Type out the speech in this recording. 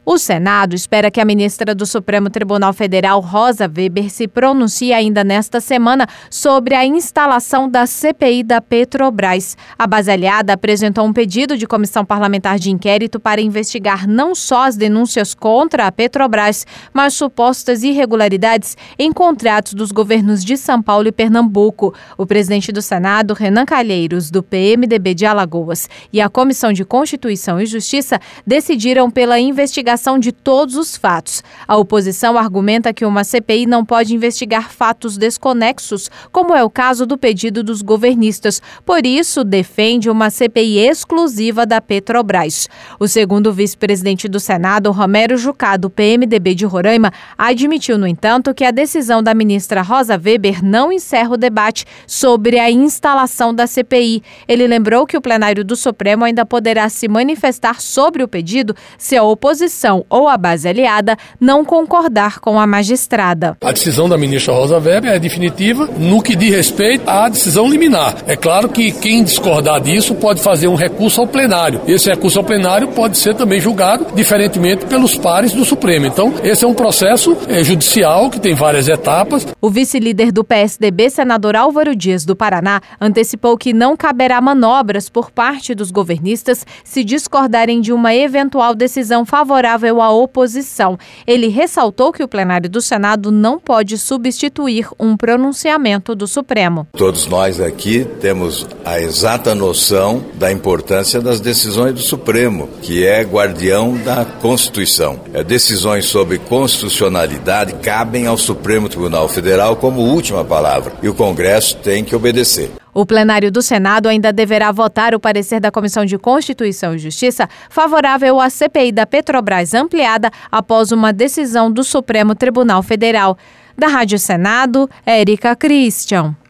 O Senado espera que a ministra do Supremo Tribunal Federal, Rosa Weber, se pronuncie ainda nesta semana sobre a instalação da CPI da Petrobras. A base aliada apresentou um pedido de comissão parlamentar de inquérito para investigar não só as denúncias contra a Petrobras, mas supostas irregularidades em contratos dos governos de São Paulo e Pernambuco. O presidente do Senado, Renan Calheiros, do PMDB de Alagoas, e a Comissão de Constituição e Justiça decidiram pela investigação de todos os fatos. A oposição argumenta que uma CPI não pode investigar fatos desconexos, como é o caso do pedido dos governistas. Por isso, defende uma CPI exclusiva da Petrobras. O segundo vice-presidente do Senado, Romero Jucá, do PMDB de Roraima, admitiu, no entanto, que a decisão da ministra Rosa Weber não encerra o debate sobre a instalação da CPI. Ele lembrou que o plenário do Supremo ainda poderá se manifestar sobre o pedido se a oposição ou a base aliada não concordar com a magistrada. A decisão da ministra Rosa Weber é definitiva no que diz respeito à decisão liminar. É claro que quem discordar disso pode fazer um recurso ao plenário. Esse recurso ao plenário pode ser também julgado diferentemente pelos pares do Supremo. Então, esse é um processo judicial que tem várias etapas. O vice-líder do PSDB, senador Álvaro Dias, do Paraná, antecipou que não caberá manobras por parte dos governistas se discordarem de uma eventual decisão favorável à oposição. Ele ressaltou que o plenário do Senado não pode substituir um pronunciamento do Supremo. Todos nós aqui temos a exata noção da importância das decisões do Supremo, que é guardião da Constituição. Decisões sobre constitucionalidade cabem ao Supremo Tribunal Federal como última palavra, e o Congresso tem que obedecer. O plenário do Senado ainda deverá votar o parecer da Comissão de Constituição e Justiça favorável à CPI da Petrobras ampliada após uma decisão do Supremo Tribunal Federal. Da Rádio Senado, Érica Christian.